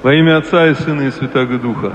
Во имя Отца и Сына и Святаго Духа.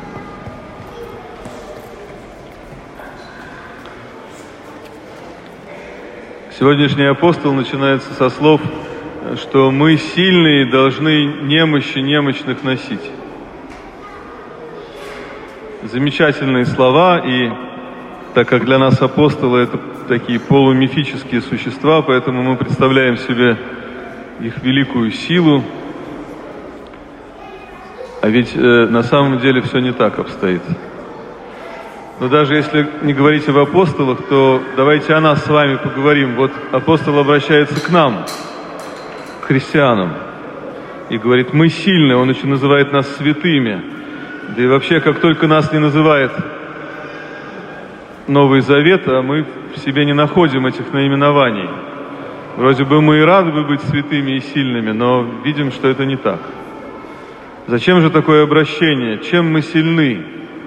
Сегодняшний апостол начинается со слов, что мы сильные должны немощи немощных носить. Замечательные слова, и так как для нас апостолы это такие полумифические существа, поэтому мы представляем себе их великую силу. А ведь на самом деле все не так обстоит. Но даже если не говорить об апостолах, то давайте о нас с вами поговорим. Вот апостол обращается к нам, к христианам, и говорит: мы сильны. Он еще называет нас святыми. Да и вообще, как только нас не называет Новый Завет, а мы в себе не находим этих наименований. Вроде бы мы и рады бы быть святыми и сильными, но видим, что это не так. Зачем же такое обращение? Чем мы сильны?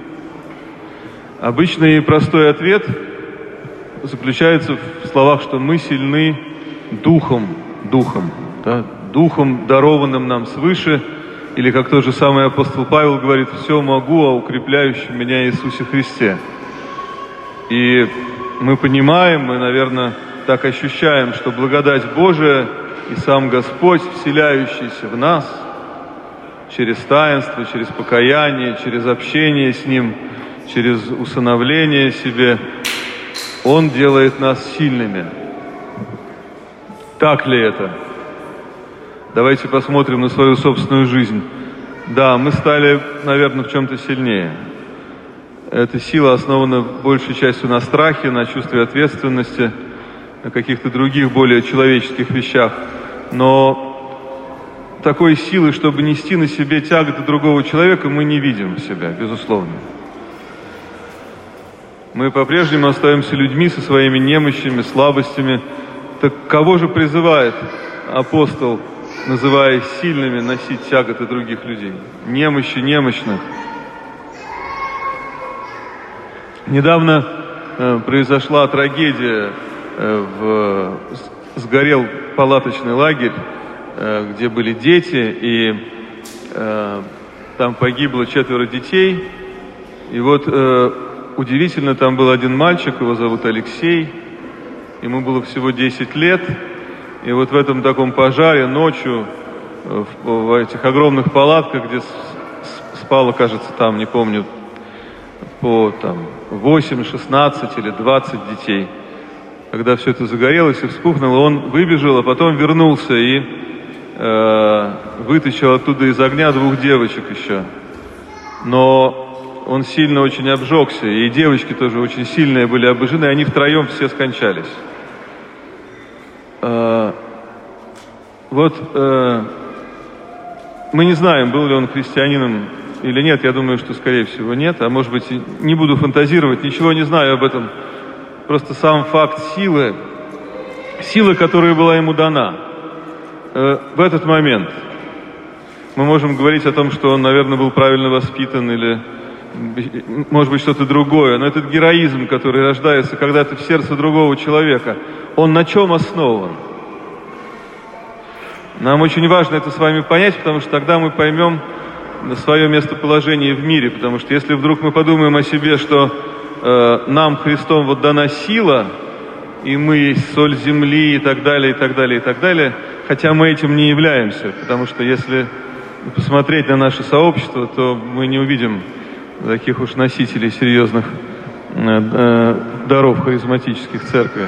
Обычный и простой ответ заключается в словах, что мы сильны духом, да? Духом, дарованным нам свыше, или, как тот же самый апостол Павел говорит: «Все могу о укрепляющем меня Иисусе Христе». И мы понимаем, мы, наверное, так ощущаем, что благодать Божия и сам Господь, вселяющийся в нас, через таинство, через покаяние, через общение с Ним, через усыновление себе, Он делает нас сильными. Так ли это? Давайте посмотрим на свою собственную жизнь. Да, мы стали, наверное, в чем-то сильнее. Эта сила основана большей частью на страхе, на чувстве ответственности, на каких-то других более человеческих вещах. Но такой силы, чтобы нести на себе тяготы другого человека, мы не видим в себя, безусловно. Мы по-прежнему остаемся людьми со своими немощами, слабостями. Так кого же призывает апостол, называя сильными, носить тяготы других людей? Немощи немощных. Недавно произошла трагедия. Сгорел палаточный лагерь, где были дети, и там погибло 4 детей. И вот удивительно, там был один мальчик, его зовут Алексей, ему было всего 10 лет, и вот в этом таком пожаре ночью в этих огромных палатках, где спало, кажется, там, не помню, по 8, 16 или 20 детей, когда все это загорелось и вспухнуло, он выбежал, а потом вернулся и вытащил оттуда из огня 2 девочек еще. Но он сильно очень обжегся, и девочки тоже очень сильные были обожжены, и они втроем все скончались. Мы не знаем, был ли он христианином или нет. Я думаю, что, скорее всего, нет. А может быть, не буду фантазировать, ничего не знаю об этом. Просто сам факт силы, которая была ему дана. В этот момент мы можем говорить о том, что он, наверное, был правильно воспитан или, может быть, что-то другое. Но этот героизм, который рождается когда-то в сердце другого человека, он на чем основан? Нам очень важно это с вами понять, потому что тогда мы поймем свое местоположение в мире. Потому что если вдруг мы подумаем о себе, что нам Христом вот дана сила, и мы есть соль земли, и так далее, и так далее, и так далее, хотя мы этим не являемся, потому что если посмотреть на наше сообщество, то мы не увидим таких уж носителей серьезных даров харизматических церкви.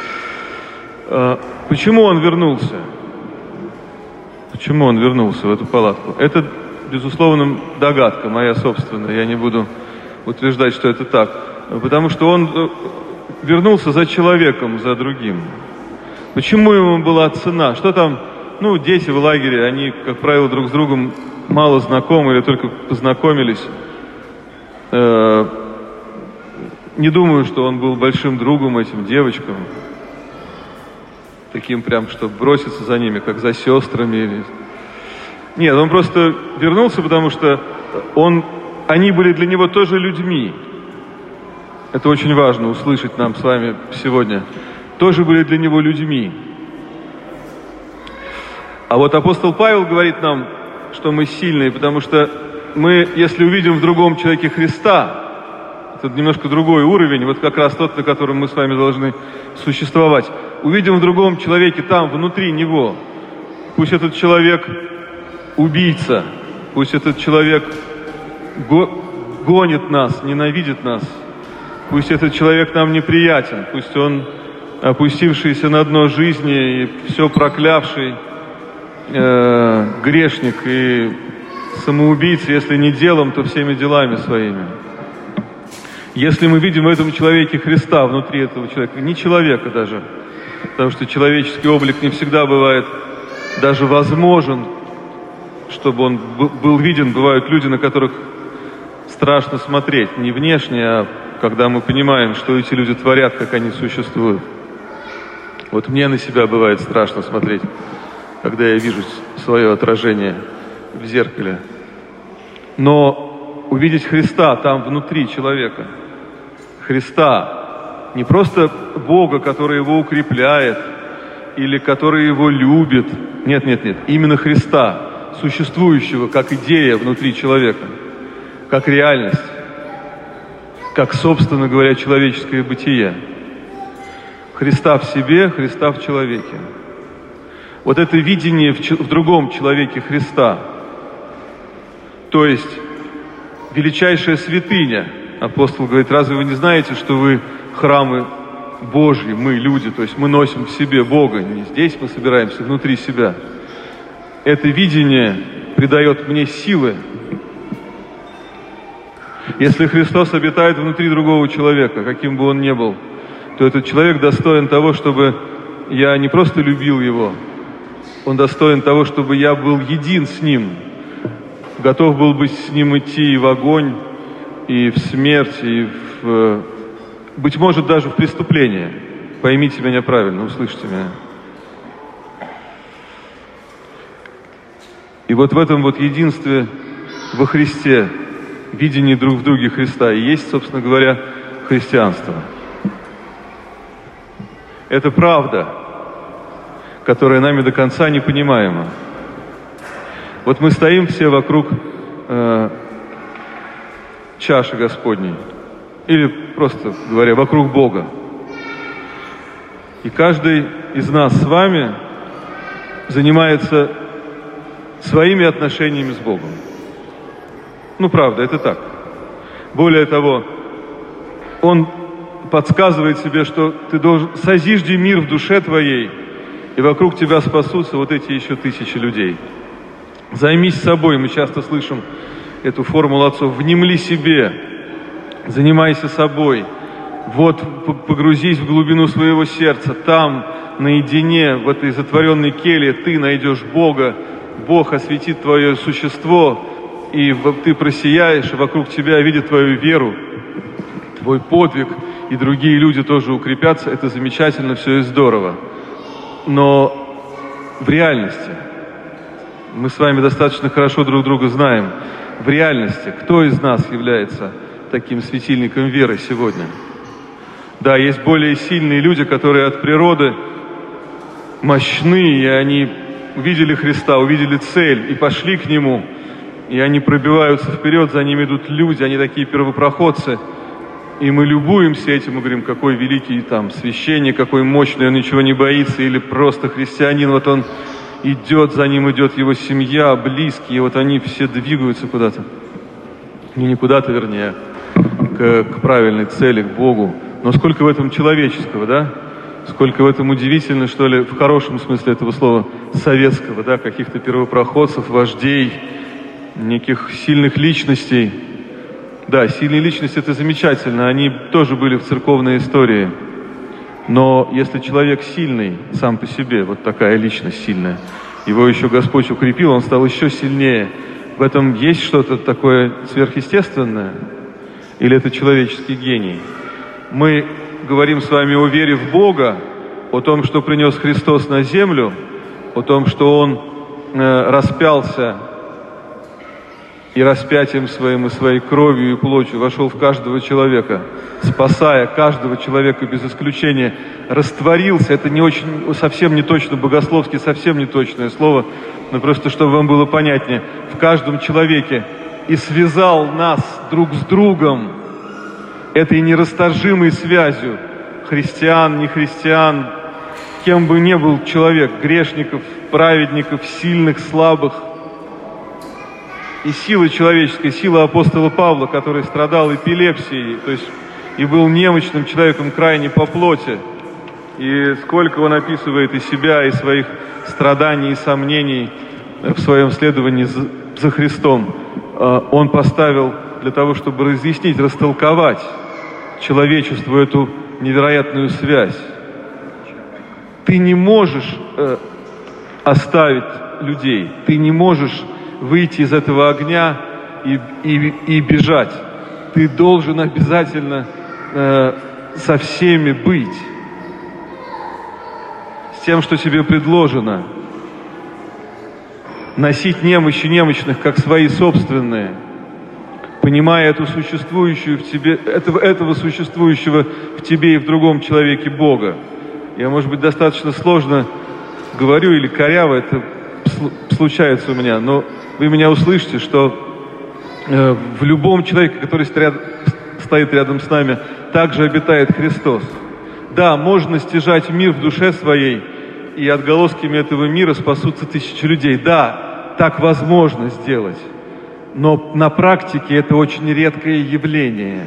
Почему он вернулся? Почему он вернулся в эту палатку? Это, безусловно, догадка моя собственная, я не буду утверждать, что это так. Потому что он вернулся за человеком, за другим. Почему ему была цена? Что там, дети в лагере, они, как правило, друг с другом мало знакомы или только познакомились. Не думаю, что он был большим другом этим девочкам. Таким прям, чтобы броситься за ними, как за сестрами. Нет, он просто вернулся, потому что они были для него тоже людьми. Это очень важно услышать нам с вами сегодня. Тоже были для него людьми. А вот апостол Павел говорит нам, что мы сильные, потому что мы, если увидим в другом человеке Христа, это немножко другой уровень, вот как раз тот, на котором мы с вами должны существовать. Увидим в другом человеке, там, внутри него, пусть этот человек убийца, пусть этот человек гонит нас, ненавидит нас, пусть этот человек нам неприятен, пусть он опустившийся на дно жизни и все проклявший грешник и самоубийца, если не делом, то всеми делами своими. Если мы видим в этом человеке Христа, внутри этого человека, не человека даже, потому что человеческий облик не всегда бывает даже возможен, чтобы он был виден. Бывают люди, на которых страшно смотреть, не внешне, а когда мы понимаем, что эти люди творят, как они существуют. Вот мне на себя бывает страшно смотреть, когда я вижу свое отражение в зеркале. Но увидеть Христа там внутри человека, Христа, не просто Бога, который его укрепляет или который его любит. Нет, именно Христа, существующего как идея внутри человека, как реальность, как, собственно говоря, человеческое бытие. Христа в себе, Христа в человеке. Вот это видение в другом человеке Христа, то есть величайшая святыня. Апостол говорит, разве вы не знаете, что вы храмы Божьи, мы люди, то есть мы носим в себе Бога, не здесь мы собираемся, внутри себя. Это видение придает мне силы. Если Христос обитает внутри другого человека, каким бы он ни был, то этот человек достоин того, чтобы я не просто любил его, он достоин того, чтобы я был един с ним, готов был быть с ним идти и в огонь, и в смерть, и быть может, даже в преступление. Поймите меня правильно, услышьте меня. И вот в этом вот единстве во Христе, видении друг в друге Христа, и есть, собственно говоря, христианство. Это правда, которая нами до конца не понимаема. Вот мы стоим все вокруг чаши Господней, или просто говоря, вокруг Бога. И каждый из нас с вами занимается своими отношениями с Богом. Ну, правда, это так. Более того, Он подсказывает себе, что ты должен созижди мир в душе твоей, и вокруг тебя спасутся вот эти еще тысячи людей. Займись собой, мы часто слышим эту формулу отцов, внемли себе, занимайся собой, вот погрузись в глубину своего сердца, там, наедине, в этой затворенной келье, ты найдешь Бога, Бог осветит твое существо, и ты просияешь, и вокруг тебя видят твою веру, твой подвиг, и другие люди тоже укрепятся, это замечательно, все и здорово. Но в реальности, мы с вами достаточно хорошо друг друга знаем, в реальности, кто из нас является таким светильником веры сегодня? Да, есть более сильные люди, которые от природы мощны, и они увидели Христа, увидели цель и пошли к Нему, и они пробиваются вперед, за ними идут люди, они такие первопроходцы, и мы любуемся этим и говорим, какой великий там священник, какой мощный, он ничего не боится, или просто христианин, вот он идет, за ним идет его семья, близкие, вот они все двигаются куда-то. Не куда-то, вернее, к правильной цели, к Богу. Но сколько в этом человеческого, да? Сколько в этом удивительно, что ли, в хорошем смысле этого слова, советского, да, каких-то первопроходцев, вождей, неких сильных личностей. Да, сильные личности — это замечательно, они тоже были в церковной истории. Но если человек сильный сам по себе, вот такая личность сильная, его еще Господь укрепил, он стал еще сильнее. В этом есть что-то такое сверхъестественное? Или это человеческий гений? Мы говорим с вами о вере в Бога, о том, что принес Христос на землю, о том, что Он распялся и распятием своим, и своей кровью и плотью вошел в каждого человека, спасая каждого человека без исключения, растворился, это не очень, совсем не точно, богословски совсем не точное слово, но просто чтобы вам было понятнее, в каждом человеке, и связал нас друг с другом этой нерасторжимой связью христиан, нехристиан, кем бы ни был человек, грешников, праведников, сильных, слабых. И сила человеческая, сила апостола Павла, который страдал эпилепсией, то есть и был немощным человеком крайне по плоти. И сколько он описывает и себя, и своих страданий, и сомнений в своем следовании за Христом, он поставил для того, чтобы разъяснить, растолковать человечеству эту невероятную связь. Ты не можешь оставить людей, ты не можешь выйти из этого огня и бежать. Ты должен обязательно со всеми быть, с тем, что тебе предложено. Носить немощи немощных, как свои собственные, понимая эту существующую в тебе, этого существующего в тебе и в другом человеке Бога. Я, может быть, достаточно сложно говорю или коряво это случается у меня, но вы меня услышите, что в любом человеке, который стоит рядом с нами, также обитает Христос. Да, можно стяжать мир в душе своей, и отголосками этого мира спасутся тысячи людей. Да, так возможно сделать, но на практике это очень редкое явление.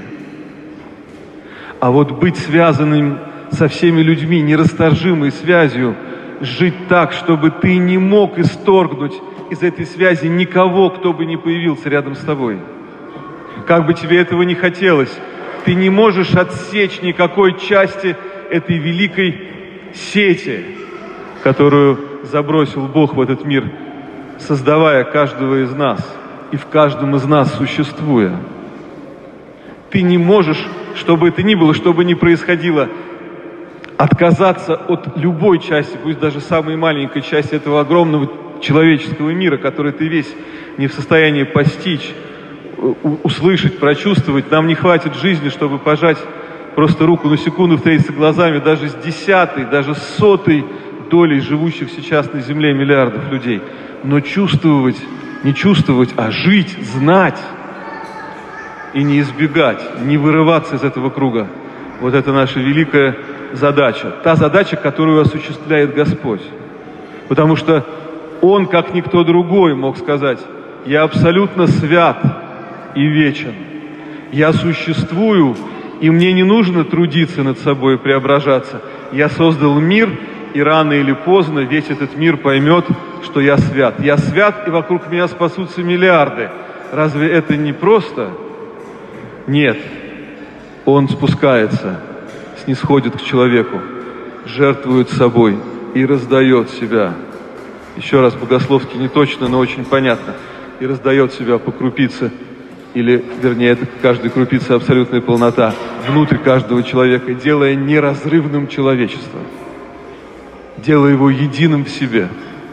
А вот быть связанным со всеми людьми, нерасторжимой связью, жить так, чтобы ты не мог исторгнуть из этой связи никого, кто бы ни появился рядом с тобой. Как бы тебе этого не хотелось, ты не можешь отсечь никакой части этой великой сети, которую забросил Бог в этот мир, создавая каждого из нас и в каждом из нас существуя. Ты не можешь, что бы это ни было, что бы ни происходило, отказаться от любой части, пусть даже самой маленькой части этого огромного человеческого мира, который ты весь не в состоянии постичь, услышать, прочувствовать. Нам не хватит жизни, чтобы пожать просто руку на секунду, встретиться глазами даже с 10-й, даже с 100-й долей живущих сейчас на земле миллиардов людей. Но чувствовать, не чувствовать, а жить, знать и не избегать, не вырываться из этого круга. Вот это наша великая задача. Та задача, которую осуществляет Господь. Потому что Он, как никто другой, мог сказать: «Я абсолютно свят и вечен. Я существую, и мне не нужно трудиться над собой и преображаться. Я создал мир, и рано или поздно весь этот мир поймет, что я свят. Я свят, и вокруг меня спасутся миллиарды». Разве это не просто? Нет. Он спускается, снисходит к человеку, жертвует собой и раздает себя. Еще раз, богословски не точно, но очень понятно. И раздает себя по крупице, или, вернее, это каждой крупице абсолютная полнота, внутрь каждого человека, делая неразрывным человечество, делая его единым в себе.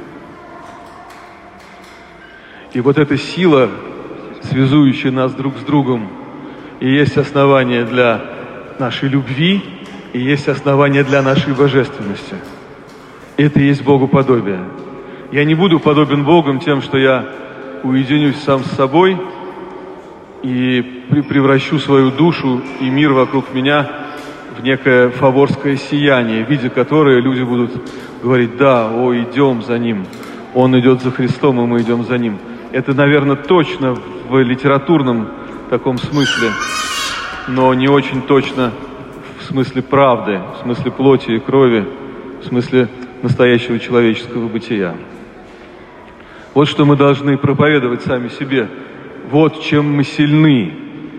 И вот эта сила, связующая нас друг с другом, и есть основание для нашей любви, и есть основание для нашей божественности. Это и есть богоподобие. Я не буду подобен Богом тем, что я уединюсь сам с собой и превращу свою душу и мир вокруг меня в некое фаворское сияние, видя которое люди будут говорить: да, о, идем за Ним, Он идет за Христом, и мы идем за Ним. Это, наверное, точно в литературном таком смысле, но не очень точно в смысле правды, в смысле плоти и крови, в смысле настоящего человеческого бытия. Вот что мы должны проповедовать сами себе. Вот чем мы сильны.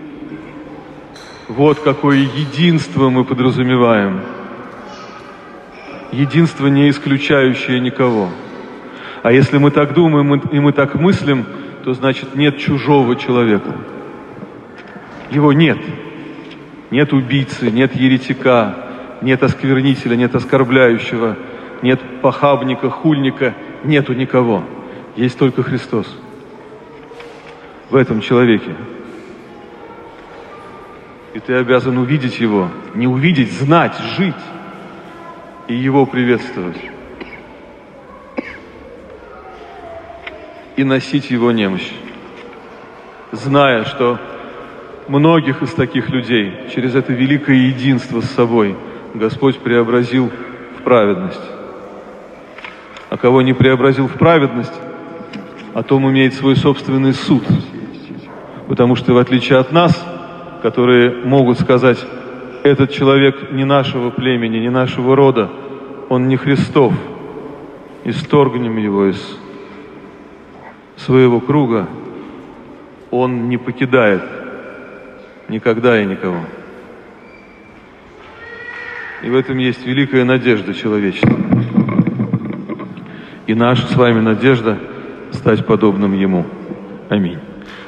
Вот какое единство мы подразумеваем. Единство, не исключающее никого. А если мы так думаем и мы так мыслим, то значит нет чужого человека. Его нет. Нет убийцы, нет еретика, нет осквернителя, нет оскорбляющего, нет похабника, хульника, нету никого. Есть только Христос. в этом человеке. И ты обязан увидеть его, не увидеть, знать, жить и его приветствовать. И носить его немощь, зная, что многих из таких людей через это великое единство с собой Господь преобразил в праведность. А кого не преобразил в праведность, о том имеет свой собственный суд. Потому что в отличие от нас, которые могут сказать, этот человек не нашего племени, не нашего рода, он не Христов, исторгнем его из своего круга, он не покидает никогда и никого. И в этом есть великая надежда человечества. И наша с вами надежда стать подобным Ему. Аминь.